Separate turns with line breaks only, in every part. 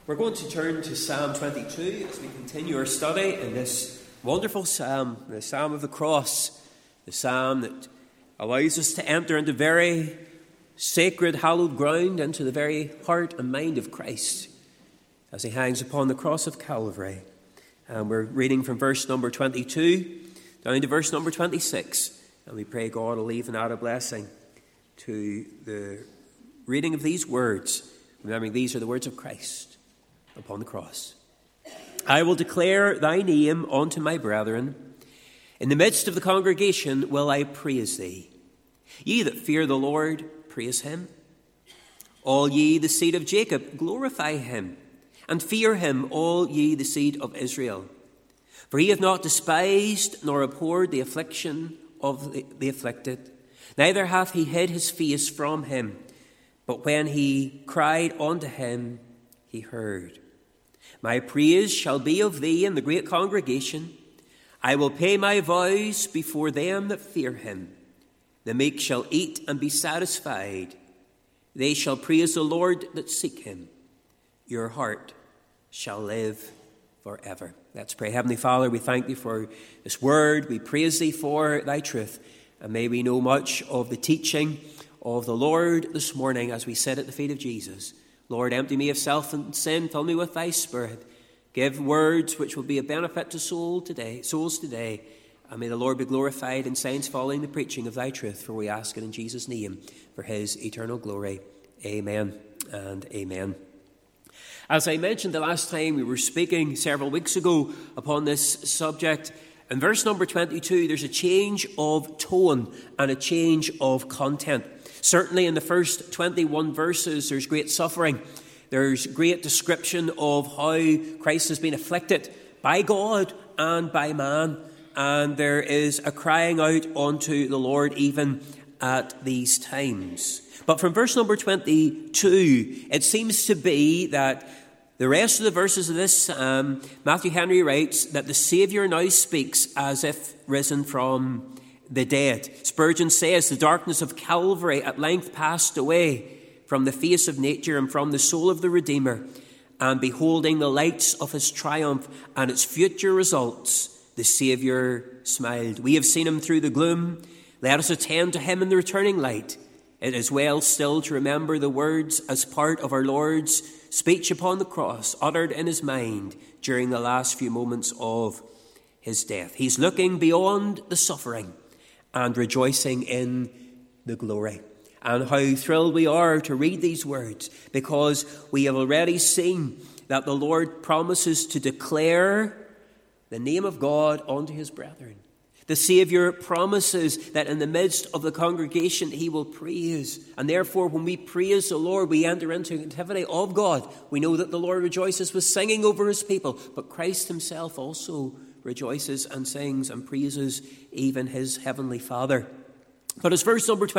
We're going to turn to Psalm 22 as we continue our study in this wonderful psalm, the Psalm of the Cross, the psalm that allows us to enter into very sacred, hallowed ground, into the very heart and mind of Christ as he hangs upon the cross of Calvary. And we're reading from verse number 22 down to verse number 26. And we pray God will leave and add a blessing to the reading of these words, remembering these are the words of Christ upon the cross. I will declare thy name unto my brethren. In the midst of the congregation will I praise thee. Ye that fear the Lord, praise him. All ye the seed of Jacob, glorify him. And fear him, all ye the seed of Israel. For he hath not despised nor abhorred the affliction of the afflicted, neither hath he hid his face from him. But when he cried unto him, he heard. My praise shall be of thee in the great congregation. I will pay my vows before them that fear him. The meek shall eat and be satisfied. They shall praise the Lord that seek him. Your heart shall live forever. Let's pray. Heavenly Father, we thank thee for this word. We praise thee for thy truth. And may we know much of the teaching of the Lord this morning as we sit at the feet of Jesus. Lord, empty me of self and sin. Fill me with thy Spirit. Give words which will be a benefit to souls today. And may the Lord be glorified in signs following the preaching of thy truth. For we ask it in Jesus' name, for his eternal glory. Amen and amen. As I mentioned the last time we were speaking several weeks ago upon this subject, in verse number 22, there's a change of tone and a change of content. Certainly in the first 21 verses, there's great suffering. There's great description of how Christ has been afflicted by God and by man. And there is a crying out unto the Lord even at these times. But from verse number 22, it seems to be that the rest of the verses of this psalm, Matthew Henry writes that the Saviour now speaks as if risen from the dead. Spurgeon says the darkness of Calvary at length passed away from the face of nature and from the soul of the Redeemer, and beholding the lights of his triumph and its future results, the Saviour smiled. We have seen him through the gloom. Let us attend to him in the returning light. It is well still to remember the words as part of our Lord's speech upon the cross, uttered in his mind during the last few moments of his death. He's looking beyond the suffering and rejoicing in the glory. And how thrilled we are to read these words, because we have already seen that the Lord promises to declare the name of God unto his brethren. The Saviour promises that in the midst of the congregation he will praise. And therefore, when we praise the Lord, we enter into activity of God. We know that the Lord rejoices with singing over his people, but Christ himself also rejoices and sings and praises even his heavenly Father. But as verse number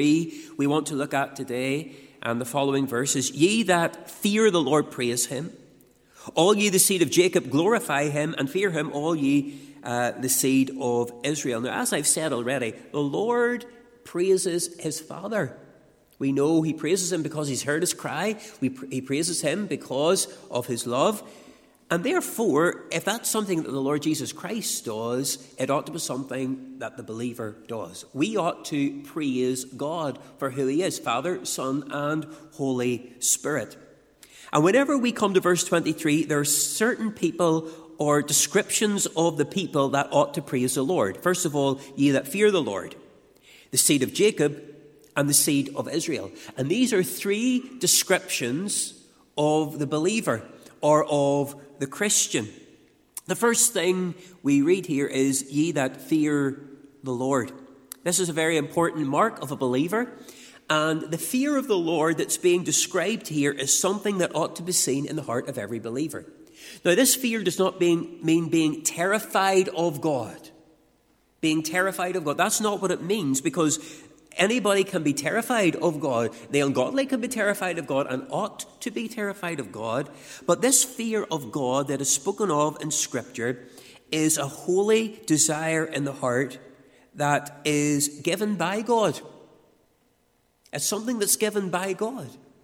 23 we want to look at today, and the following verses, ye that fear the Lord, praise him. All ye the seed of Jacob, glorify him, and fear him, all ye the seed of Israel. Now, as I've said already, the Lord praises his Father. We know he praises him because he's heard his cry. He praises him because of his love. And therefore, if that's something that the Lord Jesus Christ does, it ought to be something that the believer does. We ought to praise God for who he is, Father, Son, and Holy Spirit. And whenever we come to verse 23, there are certain people or descriptions of the people that ought to praise the Lord. First of all, ye that fear the Lord, the seed of Jacob, and the seed of Israel. And these are three descriptions of the believer or of the Christian. The first thing we read here is, ye that fear the Lord. This is a very important mark of a believer. And the fear of the Lord that's being described here is something that ought to be seen in the heart of every believer. Now, this fear does not mean being terrified of God. Being terrified of God. That's not what it means, because anybody can be terrified of God. The ungodly can be terrified of God and ought to be terrified of God. But this fear of God that is spoken of in Scripture is a holy desire in the heart that is given by God. It's something that's given by God.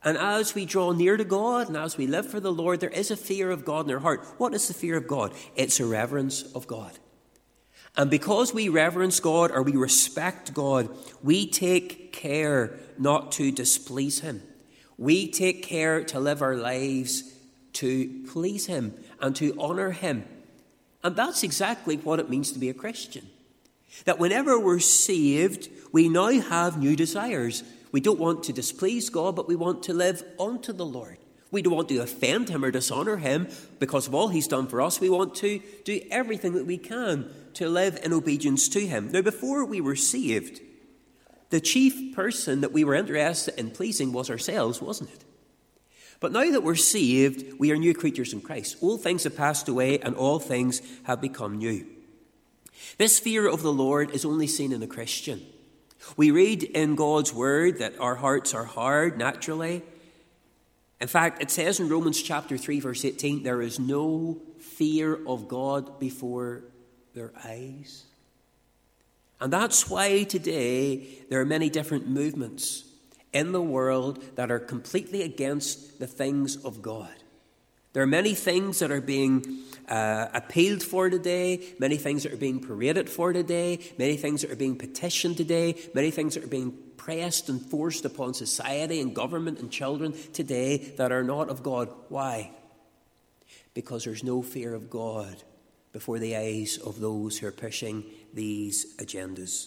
And as we draw near to God and as we live for the Lord, there is a fear of God in our heart. What is the fear of God? It's a reverence of God. And because we reverence God or we respect God, we take care not to displease him. We take care to live our lives to please him and to honour him. And that's exactly what it means to be a Christian. That whenever we're saved, we now have new desires. We don't want to displease God, but we want to live unto the Lord. We don't want to offend him or dishonour him because of all he's done for us. We want to do everything that we can to live in obedience to him. Now, before we were saved, the chief person that we were interested in pleasing was ourselves, wasn't it? But now that we're saved, we are new creatures in Christ. Old things have passed away and all things have become new. This fear of the Lord is only seen in a Christian. We read in God's word that our hearts are hard naturally. In fact, it says in Romans chapter 3, verse 18, there is no fear of God before their eyes. And that's why today there are many different movements in the world that are completely against the things of God. There are many things that are being appealed for today, many things that are being paraded for today, many things that are being petitioned today, many things that are being pressed and forced upon society and government and children today that are not of God. Why? Because there's no fear of God before the eyes of those who are pushing these agendas.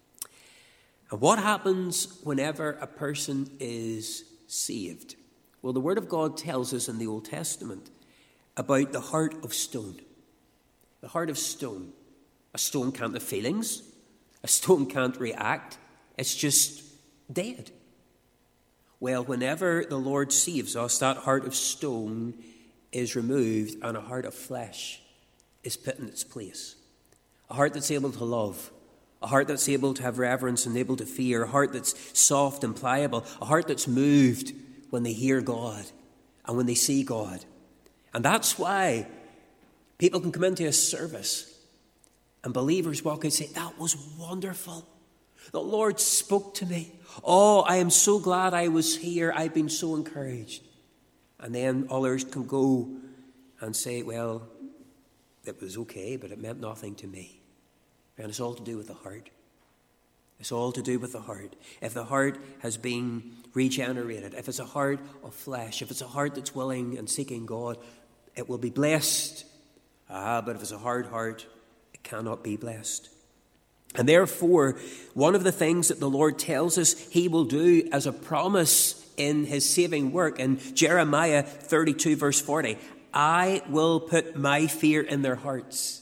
And what happens whenever a person is saved? Well, the Word of God tells us in the Old Testament about the heart of stone. The heart of stone. A stone can't have feelings. A stone can't react. It's just dead. Well, whenever the Lord saves us, that heart of stone is removed and a heart of flesh is put in its place. A heart that's able to love. A heart that's able to have reverence and able to fear. A heart that's soft and pliable. A heart that's moved when they hear God and when they see God. And that's why people can come into a service and believers walk out and say, that was wonderful. The Lord spoke to me. Oh, I am so glad I was here. I've been so encouraged. And then others can go and say, well, it was okay, but it meant nothing to me. And it's all to do with the heart. It's all to do with the heart. If the heart has been regenerated, if it's a heart of flesh, if it's a heart that's willing and seeking God, it will be blessed. But if it's a hard heart, it cannot be blessed. And therefore, one of the things that the Lord tells us he will do as a promise in his saving work, in Jeremiah 32, verse 40, I will put my fear in their hearts,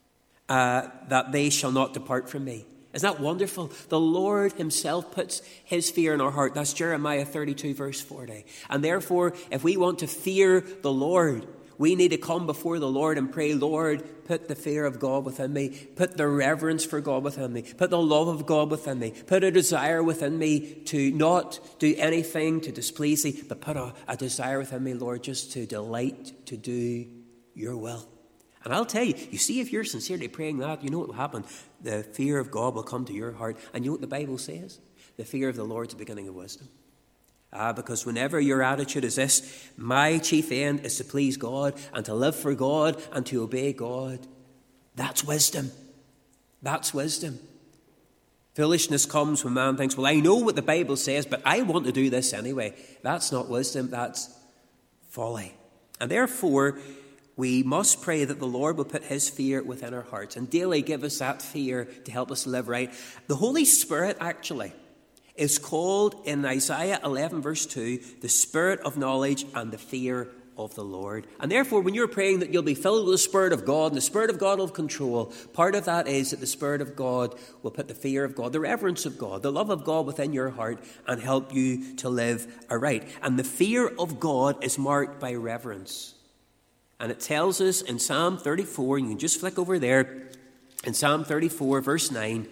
that they shall not depart from me. Isn't that wonderful? The Lord himself puts his fear in our heart. That's Jeremiah 32, verse 40. And therefore, if we want to fear the Lord, we need to come before the Lord and pray, Lord, put the fear of God within me. Put the reverence for God within me. Put the love of God within me. Put a desire within me to not do anything to displease thee, but put a desire within me, Lord, just to delight to do your will. And I'll tell you, you see, if you're sincerely praying that, you know what will happen. The fear of God will come to your heart. And you know what the Bible says? The fear of the Lord is the beginning of wisdom. Because whenever your attitude is this, my chief end is to please God and to live for God and to obey God, that's wisdom. That's wisdom. Foolishness comes when man thinks, well, I know what the Bible says, but I want to do this anyway. That's not wisdom, that's folly. And therefore, we must pray that the Lord will put his fear within our hearts and daily give us that fear to help us live right. The Holy Spirit, actually, is called in Isaiah 11, verse 2, the Spirit of knowledge and the fear of the Lord. And therefore, when you're praying that you'll be filled with the Spirit of God and the Spirit of God will have control, part of that is that the Spirit of God will put the fear of God, the reverence of God, the love of God within your heart and help you to live aright. And the fear of God is marked by reverence. And it tells us in Psalm 34, you can just flick over there, in Psalm 34, verse 9,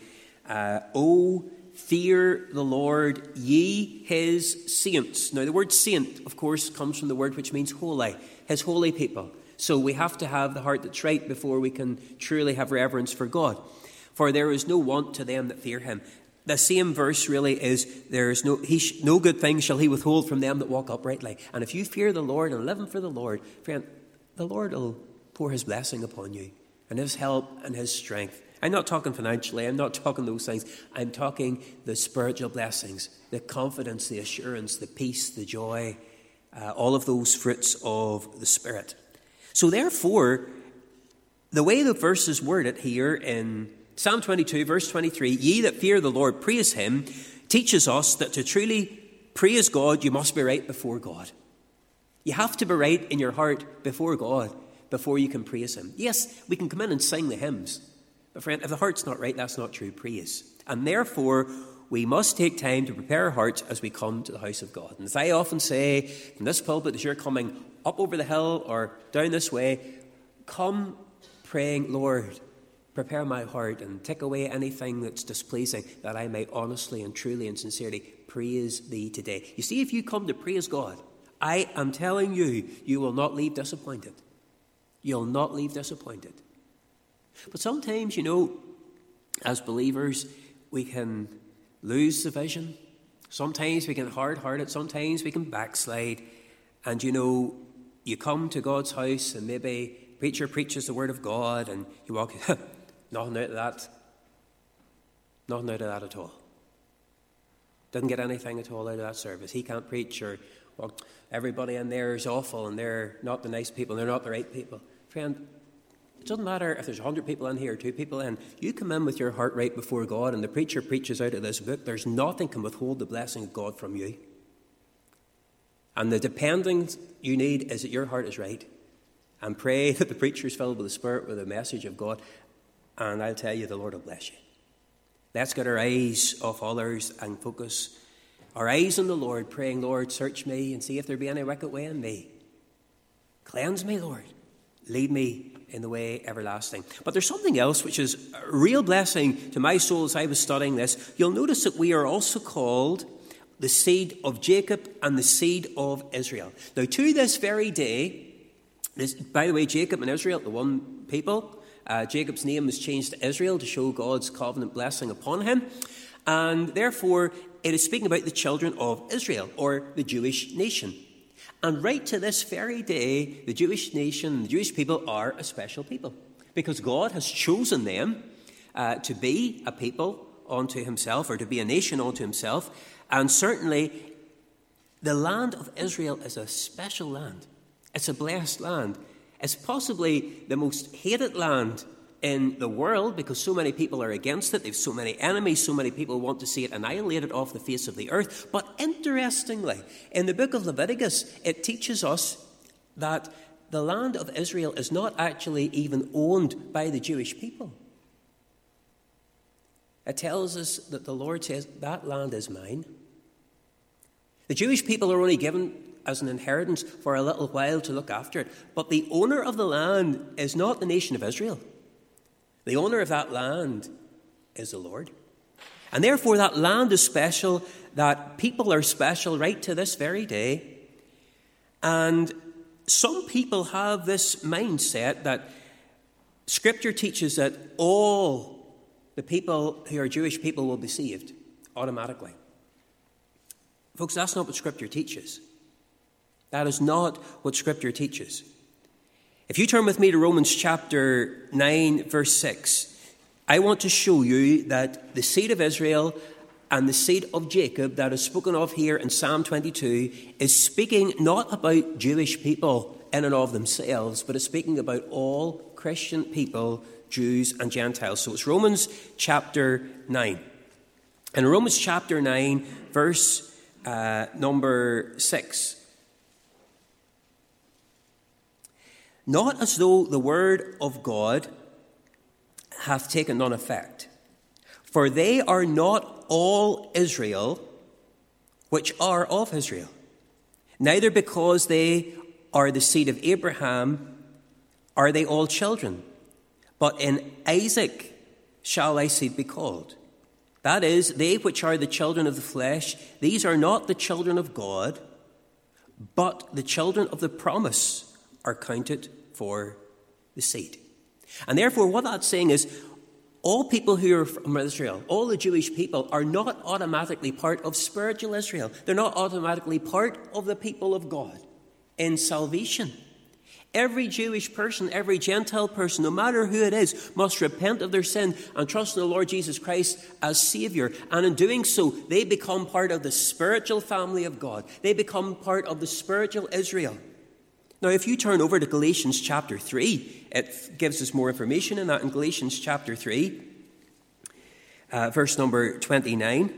O fear the Lord, ye his saints. Now, the word saint, of course, comes from the word which means holy, his holy people. So we have to have the heart that's right before we can truly have reverence for God. For there is no want to them that fear him. The same verse really is, there's no good thing shall he withhold from them that walk uprightly. And if you fear the Lord and living for the Lord, friend, the Lord will pour his blessing upon you and his help and his strength. I'm not talking financially, I'm not talking those things. I'm talking the spiritual blessings, the confidence, the assurance, the peace, the joy, all of those fruits of the Spirit. So therefore, the way the verse is worded here in Psalm 22, verse 23, ye that fear the Lord, praise him, teaches us that to truly praise God, you must be right before God. You have to be right in your heart before God before you can praise him. Yes, we can come in and sing the hymns, but friend, if the heart's not right, that's not true praise. And therefore, we must take time to prepare our hearts as we come to the house of God. And as I often say from this pulpit, as you're coming up over the hill or down this way, come praying, Lord, prepare my heart and take away anything that's displeasing, that I may honestly and truly and sincerely praise thee today. You see, if you come to praise God, I am telling you, you will not leave disappointed. You'll not leave disappointed. But sometimes, as believers, we can lose the vision. Sometimes we can hard-hearted. Sometimes we can backslide. And you come to God's house and maybe preacher preaches the word of God and you walk, nothing out of that. Nothing out of that at all. Didn't get anything at all out of that service. He can't preach, or well, everybody in there is awful and they're not the nice people, they're not the right people. Friend, it doesn't matter if there's 100 people in here or 2 people in. You come in with your heart right before God and the preacher preaches out of this book. There's nothing can withhold the blessing of God from you. And the dependence you need is that your heart is right. And pray that the preacher is filled with the Spirit, with the message of God. And I'll tell you, the Lord will bless you. Let's get our eyes off others and focus our eyes on the Lord, praying, Lord, search me and see if there be any wicked way in me. Cleanse me, Lord. Lead me in the way everlasting. But there's something else which is a real blessing to my soul as I was studying this. You'll notice that we are also called the seed of Jacob and the seed of Israel. Now, to this very day, by the way, Jacob and Israel, the one people, Jacob's name was changed to Israel to show God's covenant blessing upon him. And therefore, it is speaking about the children of Israel, or the Jewish nation. And right to this very day, the Jewish nation, the Jewish people are a special people, because God has chosen them to be a people unto himself, or to be a nation unto himself. And certainly, the land of Israel is a special land. It's a blessed land. It's possibly the most hated land in the world, because so many people are against it. They've so many enemies. So many people want to see it annihilated off the face of the earth. But interestingly, in the book of Leviticus, it teaches us that the land of Israel is not actually even owned by the Jewish people. It tells us that the Lord says, that land is mine. The Jewish people are only given as an inheritance for a little while to look after it. But the owner of the land is not the nation of Israel. The owner of that land is the Lord. And therefore that land is special, that people are special right to this very day. And some people have this mindset that Scripture teaches that all the people who are Jewish people will be saved automatically. Folks, that's not what Scripture teaches. That is not what Scripture teaches. If you turn with me to Romans chapter 9, verse 6, I want to show you that the seed of Israel and the seed of Jacob that is spoken of here in Psalm 22 is speaking not about Jewish people in and of themselves, but it's speaking about all Christian people, Jews and Gentiles. So it's Romans chapter 9. In Romans chapter 9, verse number 6. Not as though the word of God hath taken none effect. For they are not all Israel which are of Israel, neither because they are the seed of Abraham are they all children, but in Isaac shall thy seed be called. That is, they which are the children of the flesh, these are not the children of God, but the children of the promise are counted for the seed. And therefore, what that's saying is, all people who are from Israel, all the Jewish people, are not automatically part of spiritual Israel. They're not automatically part of the people of God in salvation. Every Jewish person, every Gentile person, no matter who it is, must repent of their sin and trust in the Lord Jesus Christ as Saviour. And in doing so, they become part of the spiritual family of God. They become part of the spiritual Israel. Now, if you turn over to Galatians chapter 3, it gives us more information in that. In Galatians chapter 3, verse number 29.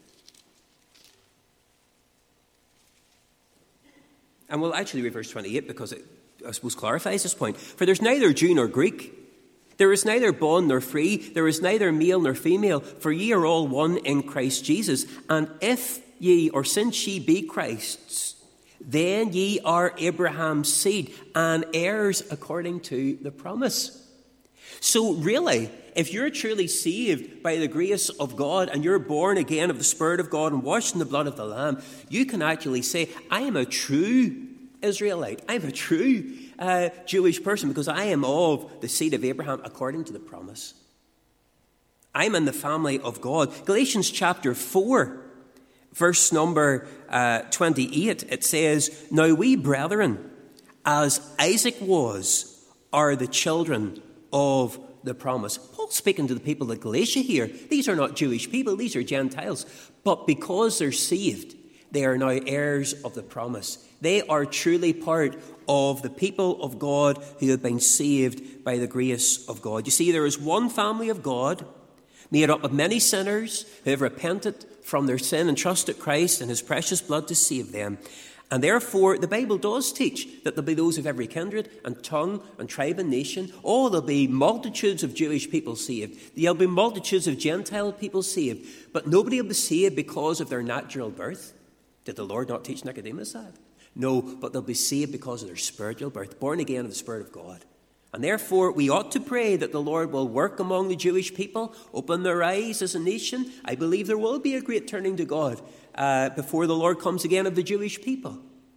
And we'll actually read verse 28 because it, I suppose, clarifies this point. For there's neither Jew nor Greek. There is neither bond nor free. There is neither male nor female. For ye are all one in Christ Jesus. And if ye, or since ye be Christ's, then ye are Abraham's seed and heirs according to the promise. So really, if you're truly saved by the grace of God and you're born again of the Spirit of God and washed in the blood of the Lamb, you can actually say, I am a true Israelite. I'm a true Jewish person because I am of the seed of Abraham according to the promise. I'm in the family of God. Galatians chapter 4, verse number 28, it says, Now we, brethren, as Isaac was, are the children of the promise. Paul's speaking to the people of Galatia here. These are not Jewish people, these are Gentiles. But because they're saved, they are now heirs of the promise. They are truly part of the people of God who have been saved by the grace of God. You see, there is one family of God made up of many sinners who have repented from their sin and trusted Christ and his precious blood to save them. And therefore, the Bible does teach that there'll be those of every kindred and tongue and tribe and nation. Oh, there'll be multitudes of Jewish people saved. There'll be multitudes of Gentile people saved. But nobody will be saved because of their natural birth. Did the Lord not teach Nicodemus that? No, but they'll be saved because of their spiritual birth, born again of the Spirit of God. And therefore, we ought to pray that the Lord will work among the Jewish people, open their eyes as a nation. I believe there will be a great turning to God before the Lord comes again of the Jewish people.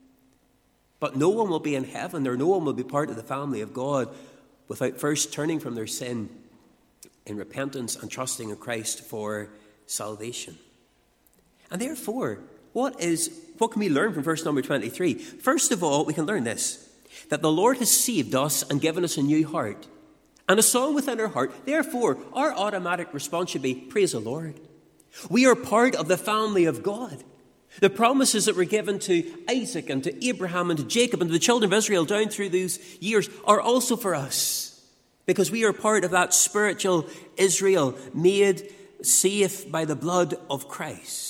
But no one will be in heaven, or no one will be part of the family of God without first turning from their sin in repentance and trusting in Christ for salvation. And therefore, what can we learn from verse number 23? First of all, we can learn this, that the Lord has saved us and given us a new heart and a song within our heart. Therefore, our automatic response should be, praise the Lord. We are part of the family of God. The promises that were given to Isaac and to Abraham and to Jacob and to the children of Israel down through those years are also for us, because we are part of that spiritual Israel made safe by the blood of Christ.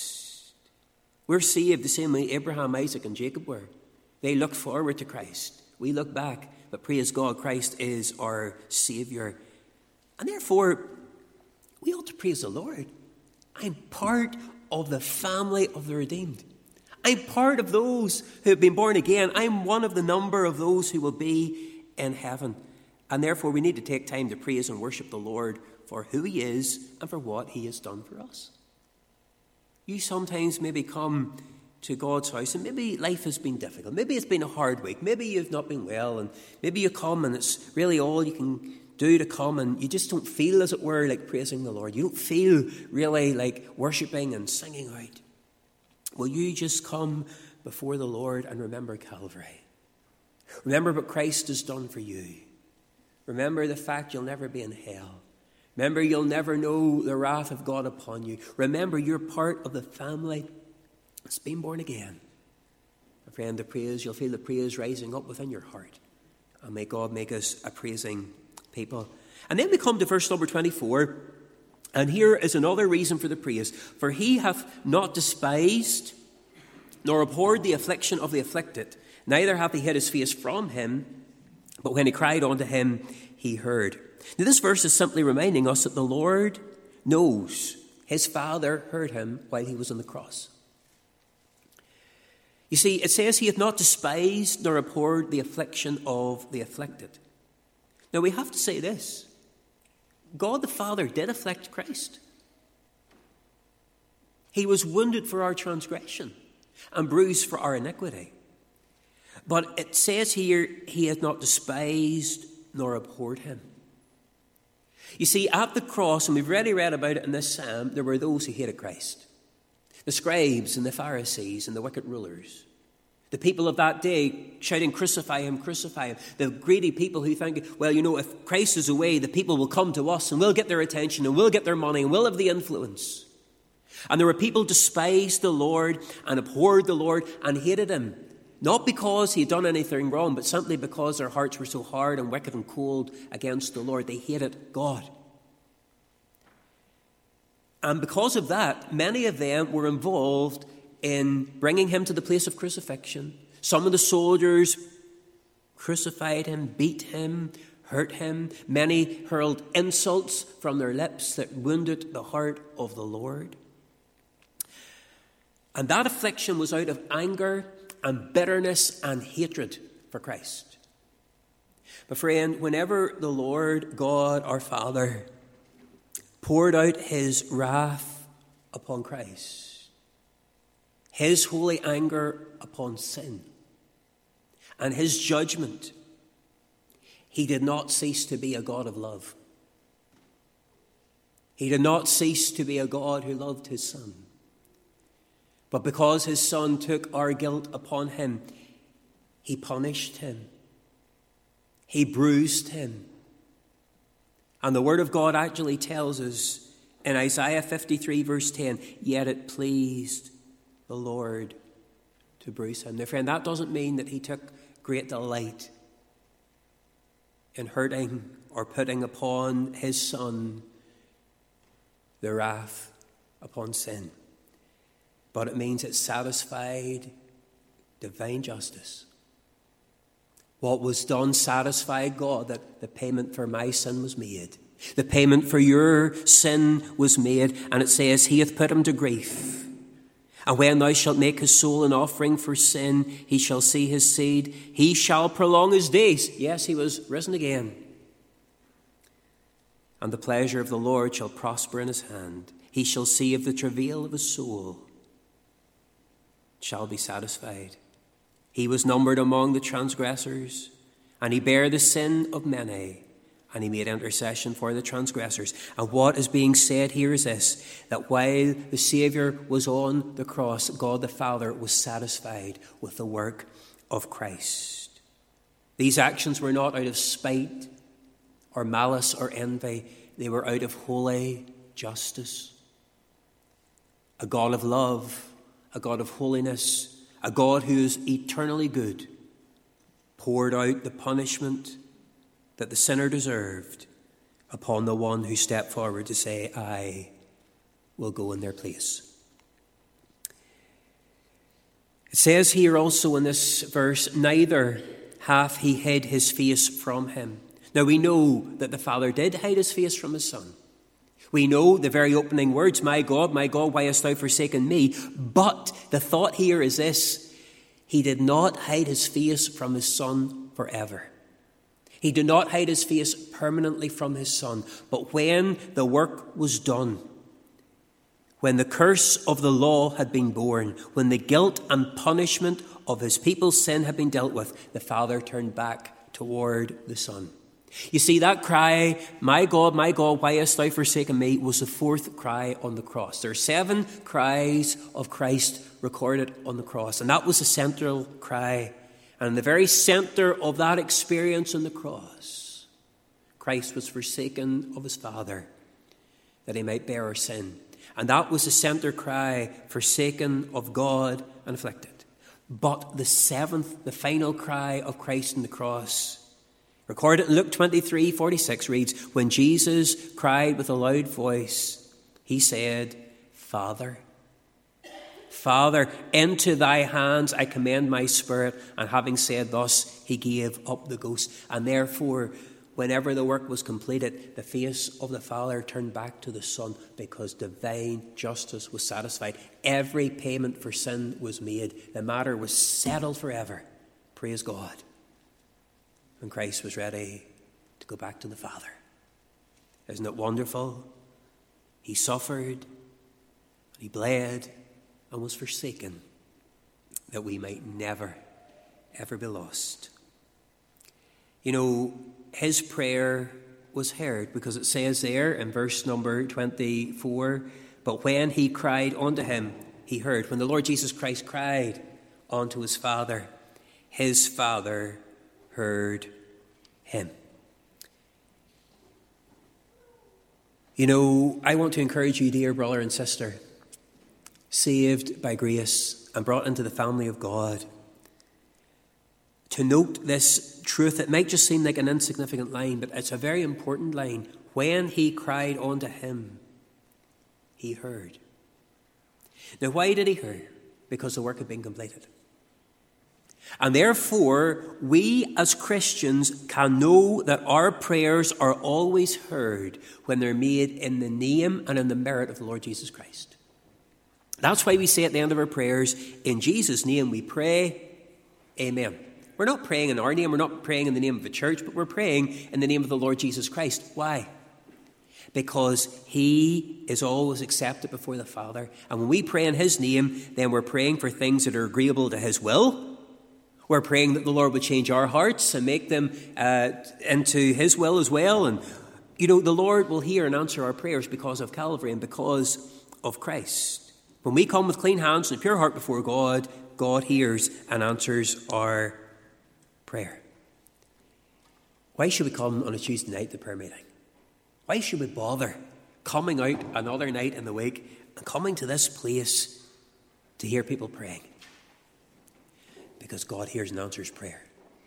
We're saved the same way Abraham, Isaac and Jacob were. They looked forward to Christ. We look back, but praise God, Christ is our Saviour. And therefore, we ought to praise the Lord. I'm part of the family of the redeemed. I'm part of those who have been born again. I'm one of the number of those who will be in heaven. And therefore, we need to take time to praise and worship the Lord for who he is and for what he has done for us. You sometimes maybe come to God's house and maybe life has been difficult. Maybe it's been a hard week. Maybe you've not been well, and maybe you come and it's really all you can do to come, and you just don't feel, as it were, like praising the Lord. You don't feel really like worshipping and singing out. Will you just come before the Lord and remember Calvary? Remember what Christ has done for you. Remember the fact you'll never be in hell. Remember, you'll never know the wrath of God upon you. Remember, you're part of the family that's been born again. My friend, the praise, you'll feel the praise rising up within your heart. And may God make us a praising people. And then we come to verse number 24. And here is another reason for the praise. For he hath not despised nor abhorred the affliction of the afflicted, neither hath he hid his face from him, but when he cried unto him, he heard. Now, this verse is simply reminding us that the Lord knows his Father heard him while he was on the cross. You see, it says he hath not despised nor abhorred the affliction of the afflicted. Now, we have to say this. God the Father did afflict Christ. He was wounded for our transgression and bruised for our iniquity. But it says here, he hath not despised nor abhorred him. You see, at the cross, and we've already read about it in this psalm, there were those who hated Christ. The scribes and the Pharisees and the wicked rulers. The people of that day shouting, crucify him, crucify him. The greedy people who think, well, if Christ is away, the people will come to us and we'll get their attention and we'll get their money and we'll have the influence. And there were people who despised the Lord and abhorred the Lord and hated him. Not because he had done anything wrong, but simply because their hearts were so hard and wicked and cold against the Lord. They hated God. And because of that, many of them were involved in bringing him to the place of crucifixion. Some of the soldiers crucified him, beat him, hurt him. Many hurled insults from their lips that wounded the heart of the Lord. And that affliction was out of anger and bitterness and hatred for Christ. But friend, whenever the Lord God, our Father, poured out his wrath upon Christ, his holy anger upon sin, and his judgment, he did not cease to be a God of love. He did not cease to be a God who loved his Son. But because his Son took our guilt upon him, he punished him. He bruised him. And the Word of God actually tells us in Isaiah 53 verse 10, yet it pleased the Lord to bruise him. Now, friend, that doesn't mean that he took great delight in hurting or putting upon his Son the wrath upon sin. But it means it satisfied divine justice. What was done satisfied God, that the payment for my sin was made. The payment for your sin was made. And it says, he hath put him to grief. And when thou shalt make his soul an offering for sin, he shall see his seed. He shall prolong his days. Yes, he was risen again. And the pleasure of the Lord shall prosper in his hand. He shall see of the travail of his soul. Shall be satisfied. He was numbered among the transgressors, and he bare the sin of many, and he made intercession for the transgressors. And what is being said here is this, that while the Saviour was on the cross, God the Father was satisfied with the work of Christ. These actions were not out of spite or malice or envy. They were out of holy justice. A God of love, a God of holiness, a God who is eternally good, poured out the punishment that the sinner deserved upon the one who stepped forward to say, I will go in their place. It says here also in this verse, neither hath he hid his face from him. Now we know that the Father did hide his face from his Son. We know the very opening words, my God, why hast thou forsaken me? But the thought here is this, he did not hide his face from his Son forever. He did not hide his face permanently from his Son. But when the work was done, when the curse of the law had been borne, when the guilt and punishment of his people's sin had been dealt with, the Father turned back toward the Son. You see, that cry, my God, why hast thou forsaken me, was the fourth cry on the cross. There are 7 cries of Christ recorded on the cross, and that was the central cry. And in the very center of that experience on the cross, Christ was forsaken of his Father, that he might bear our sin. And that was the center cry, forsaken of God and afflicted. But the 7th, the final cry of Christ on the cross, recorded in Luke 23:46 reads, when Jesus cried with a loud voice, he said, Father, into thy hands I commend my spirit. And having said thus, he gave up the ghost. And therefore, whenever the work was completed, the face of the Father turned back to the Son, because divine justice was satisfied. Every payment for sin was made. The matter was settled forever. Praise God. And Christ was ready to go back to the Father. Isn't it wonderful? He suffered, he bled, and was forsaken, that we might never, ever be lost. You know, his prayer was heard, because it says there in verse number 24, but when he cried unto him, he heard. When the Lord Jesus Christ cried unto his Father heard him. You know, I want to encourage you, dear brother and sister, saved by grace and brought into the family of God, to note this truth. It might just seem like an insignificant line, but it's a very important line. When he cried unto him, he heard. Now, why did he hear? Because the work had been completed. And therefore, we as Christians can know that our prayers are always heard when they're made in the name and in the merit of the Lord Jesus Christ. That's why we say at the end of our prayers, in Jesus' name we pray, amen. We're not praying in our name, we're not praying in the name of the church, but we're praying in the name of the Lord Jesus Christ. Why? Because he is always accepted before the Father. And when we pray in his name, then we're praying for things that are agreeable to his will. We're praying that the Lord would change our hearts and make them into his will as well. And, you know, the Lord will hear and answer our prayers because of Calvary and because of Christ. When we come with clean hands and a pure heart before God, God hears and answers our prayer. Why should we come on a Tuesday night to prayer meeting? Why should we bother coming out another night in the week and coming to this place to hear people praying? Because God hears and answers prayer.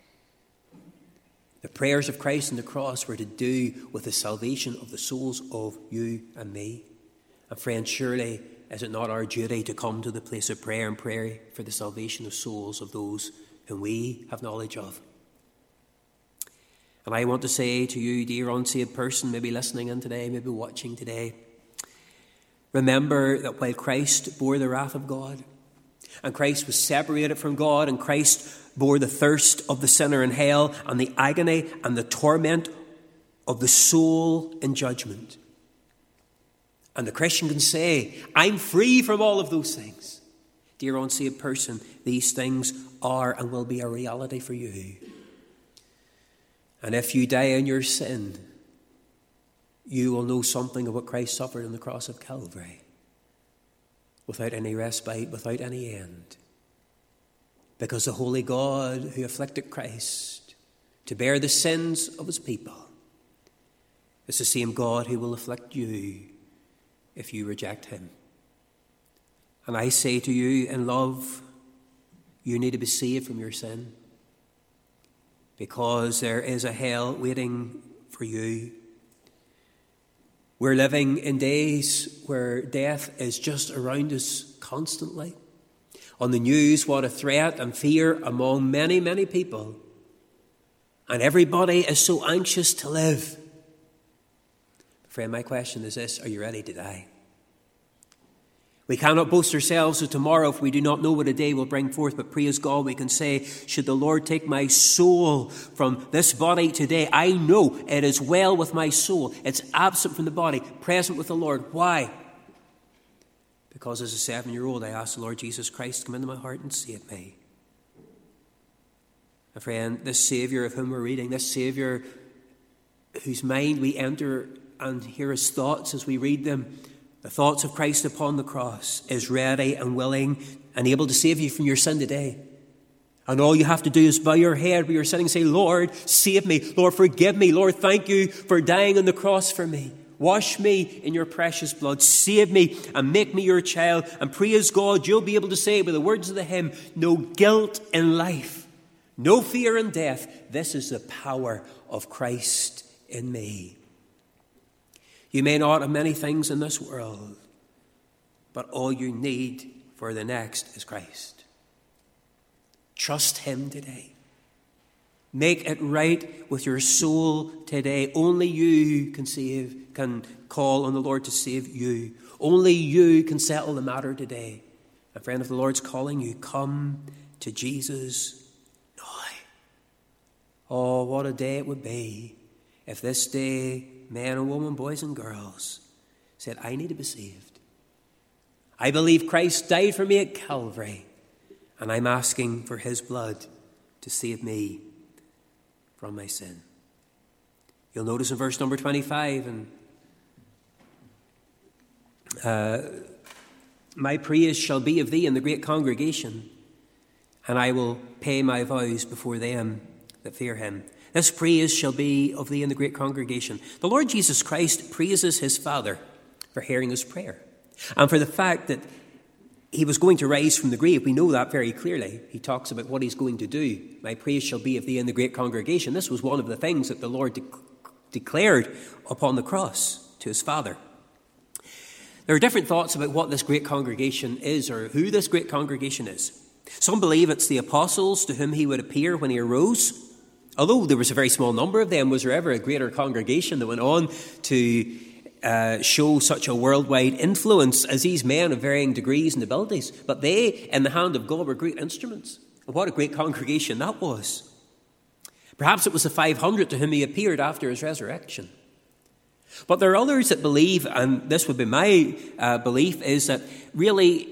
The prayers of Christ on the cross were to do with the salvation of the souls of you and me. And friends, surely is it not our duty to come to the place of prayer and pray for the salvation of souls of those whom we have knowledge of? And I want to say to you, dear unsaved person, maybe listening in today, maybe watching today, remember that while Christ bore the wrath of God, and Christ was separated from God, and Christ bore the thirst of the sinner in hell, and the agony and the torment of the soul in judgment. And the Christian can say, I'm free from all of those things. Dear unsaved person, these things are and will be a reality for you. And if you die in your sin, you will know something of what Christ suffered on the cross of Calvary, without any respite, without any end. Because the holy God who afflicted Christ to bear the sins of his people is the same God who will afflict you if you reject him. And I say to you in love, you need to be saved from your sin, because there is a hell waiting for you. We're living in days where death is just around us constantly. On the news, what a threat and fear among many, many people. And everybody is so anxious to live. Friend, my question is this: are you ready to die? We cannot boast ourselves of tomorrow if we do not know what a day will bring forth. But praise God, we can say, should the Lord take my soul from this body today, I know it is well with my soul. It's absent from the body, present with the Lord. Why? Because as a 7-year-old, I asked the Lord Jesus Christ to come into my heart and save me. My friend, this Saviour of whom we're reading, this Saviour whose mind we enter and hear his thoughts as we read them, the thoughts of Christ upon the cross, is ready and willing and able to save you from your sin today. And all you have to do is bow your head where you're sitting and say, Lord, save me. Lord, forgive me. Lord, thank you for dying on the cross for me. Wash me in your precious blood. Save me and make me your child. And praise God, you'll be able to say with the words of the hymn, no guilt in life, no fear in death. This is the power of Christ in me. You may not have many things in this world, but all you need for the next is Christ. Trust him today. Make it right with your soul today. Only you can call on the Lord to save you. Only you can settle the matter today. And friend, if the Lord's calling you, come to Jesus now. Oh, what a day it would be if this day men and women, boys and girls, said, I need to be saved. I believe Christ died for me at Calvary, and I'm asking for his blood to save me from my sin. You'll notice in verse number 25, my praise shall be of thee in the great congregation, and I will pay my vows before them that fear him. This praise shall be of thee in the great congregation. The Lord Jesus Christ praises his Father for hearing his prayer, and for the fact that he was going to rise from the grave. We know that very clearly. He talks about what he's going to do. My praise shall be of thee in the great congregation. This was one of the things that the Lord declared upon the cross to his Father. There are different thoughts about what this great congregation is, or who this great congregation is. Some believe it's the apostles to whom he would appear when he arose. Although there was a very small number of them, was there ever a greater congregation that went on to show such a worldwide influence as these men of varying degrees and abilities? But they, in the hand of God, were great instruments. And what a great congregation that was. Perhaps it was the 500 to whom he appeared after his resurrection. But there are others that believe, and this would be my belief, is that really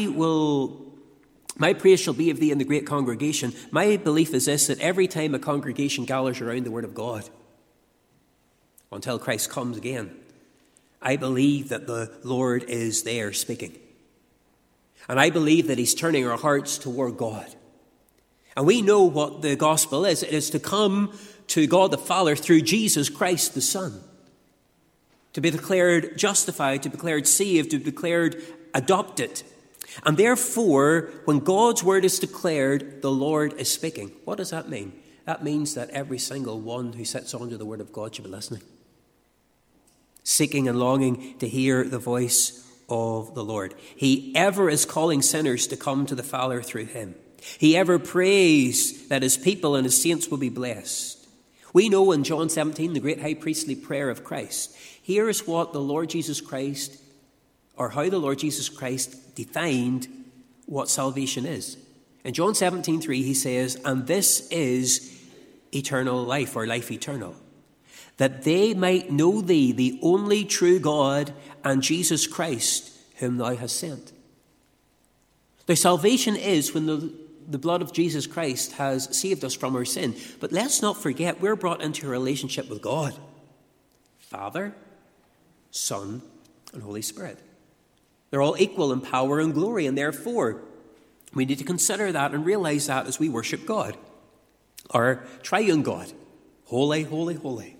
my praise shall be of thee in the great congregation. My belief is this, that every time a congregation gathers around the Word of God, until Christ comes again, I believe that the Lord is there speaking. And I believe that he's turning our hearts toward God. And we know what the gospel is. It is to come to God the Father through Jesus Christ the Son. To be declared justified, to be declared saved, to be declared adopted. And therefore, when God's word is declared, the Lord is speaking. What does that mean? That means that every single one who sits under the word of God should be listening, seeking and longing to hear the voice of the Lord. He ever is calling sinners to come to the Father through him. He ever prays that his people and his saints will be blessed. We know in John 17, the great high priestly prayer of Christ, here is what the Lord Jesus Christ, or how the Lord Jesus Christ defined what salvation is. In John 17:3, he says, and this is eternal life, or life eternal, that they might know thee, the only true God, and Jesus Christ, whom thou hast sent. Now, salvation is when the blood of Jesus Christ has saved us from our sin. But let's not forget, we're brought into a relationship with God, Father, Son, and Holy Spirit. They're all equal in power and glory, and therefore we need to consider that and realize that as we worship God, our triune God. Holy, holy, holy.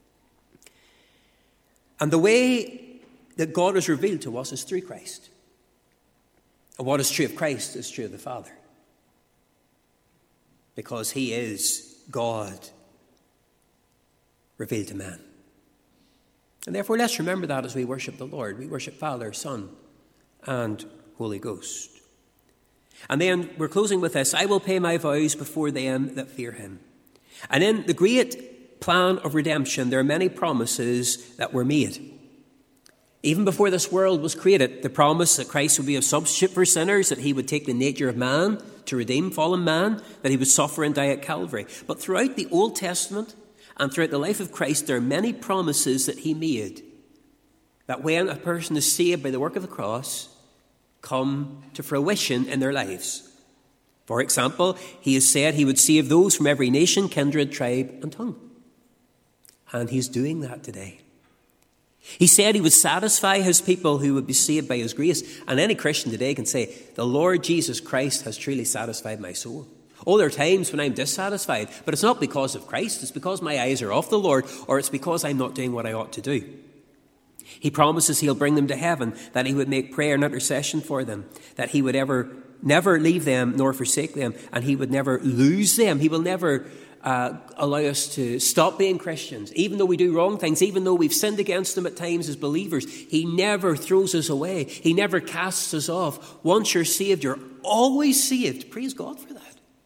And the way that God is revealed to us is through Christ. And what is true of Christ is true of the Father, because he is God revealed to man. And therefore, let's remember that as we worship the Lord. We worship Father, Son, and Holy Ghost. And then we're closing with this: I will pay my vows before them that fear him. And in the great plan of redemption, there are many promises that were made. Even before this world was created, the promise that Christ would be a substitute for sinners, that he would take the nature of man to redeem fallen man, that he would suffer and die at Calvary. But throughout the Old Testament and throughout the life of Christ, there are many promises that he made, that when a person is saved by the work of the cross, come to fruition in their lives. For example, he has said he would save those from every nation, kindred, tribe, and tongue. And he's doing that today. He said he would satisfy his people who would be saved by his grace. And any Christian today can say, the Lord Jesus Christ has truly satisfied my soul. Oh, there are times when I'm dissatisfied, but it's not because of Christ. It's because my eyes are off the Lord, or it's because I'm not doing what I ought to do. He promises he'll bring them to heaven, that he would make prayer and intercession for them, that he would never leave them nor forsake them, and he would never lose them. He will never allow us to stop being Christians. Even though we do wrong things, even though we've sinned against him at times as believers, he never throws us away. He never casts us off. Once you're saved, you're always saved. Praise God for that.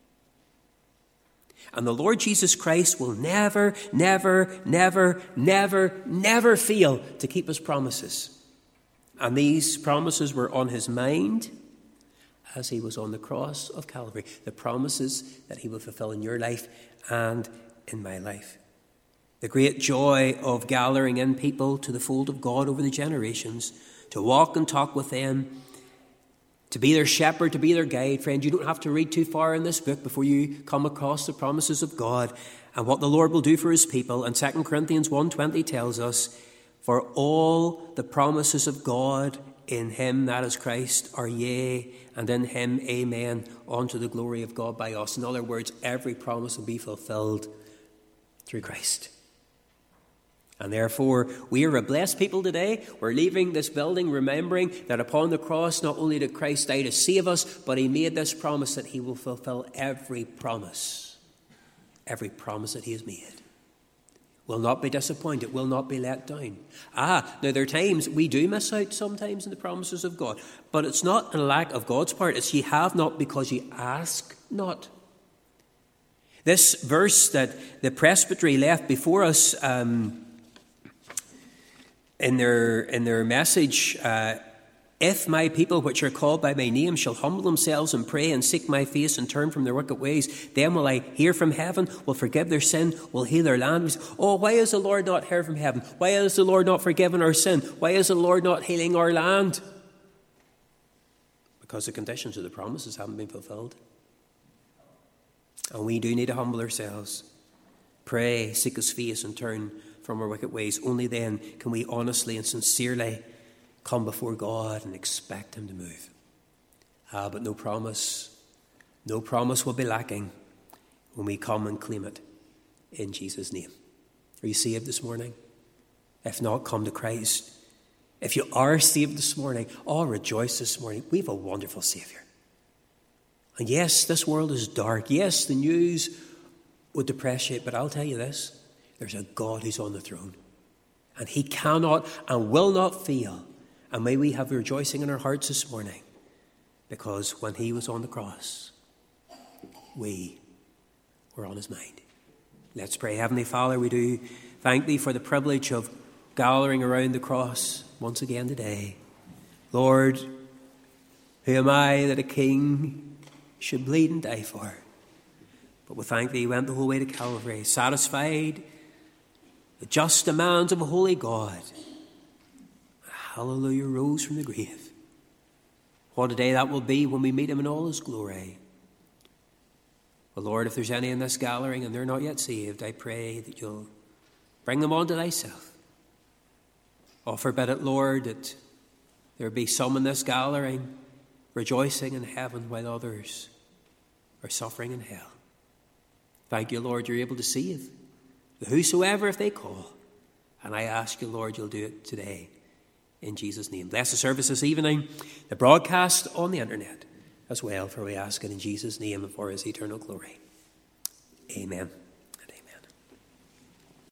And the Lord Jesus Christ will never, never, never, never, never fail to keep his promises. And these promises were on his mind as he was on the cross of Calvary. The promises that he will fulfill in your life and in my life. The great joy of gathering in people to the fold of God over the generations, to walk and talk with them, to be their shepherd, to be their guide. Friend, you don't have to read too far in this book before you come across the promises of God and what the Lord will do for his people. And 2 Corinthians 1:20 tells us, for all the promises of God in him, that is Christ, are yea, and in him, amen, unto the glory of God by us. In other words, every promise will be fulfilled through Christ. And therefore, we are a blessed people today. We're leaving this building remembering that upon the cross, not only did Christ die to save us, but he made this promise that he will fulfill every promise that he has made. Will not be disappointed, will not be let down. Now there are times we do miss out sometimes in the promises of God, but it's not a lack of God's part. It's ye have not because ye ask not. This verse that the presbytery left before us in their message, if my people which are called by my name shall humble themselves and pray and seek my face and turn from their wicked ways, then will I hear from heaven, will forgive their sin, will heal their land. Oh, why is the Lord not heard from heaven? Why is the Lord not forgiven our sin? Why is the Lord not healing our land? Because the conditions of the promises haven't been fulfilled. And we do need to humble ourselves, pray, seek his face and turn from our wicked ways. Only then can we honestly and sincerely come before God and expect him to move. But no promise will be lacking when we come and claim it in Jesus' name. Are you saved this morning? If not, come to Christ. If you are saved this morning, rejoice this morning. We have a wonderful Saviour. And yes, this world is dark. Yes, the news would depress you, but I'll tell you this, there's a God who's on the throne. And he cannot and will not fail. And may we have rejoicing in our hearts this morning, because when he was on the cross, we were on his mind. Let's pray. Heavenly Father, we do thank thee for the privilege of gathering around the cross once again today. Lord, who am I that a king should bleed and die for? But we thank thee, you went the whole way to Calvary, satisfied the just demands of a holy God. Hallelujah, rose from the grave. What a day that will be when we meet him in all his glory. Well, Lord, if there's any in this gathering and they're not yet saved, I pray that you'll bring them on to thyself. Forbid it, Lord, that there be some in this gathering rejoicing in heaven while others are suffering in hell. Thank you, Lord, you're able to save whosoever if they call. And I ask you, Lord, you'll do it today. In Jesus' name. Bless the service this evening, the broadcast on the internet as well, for we ask it in Jesus' name and for his eternal glory. Amen.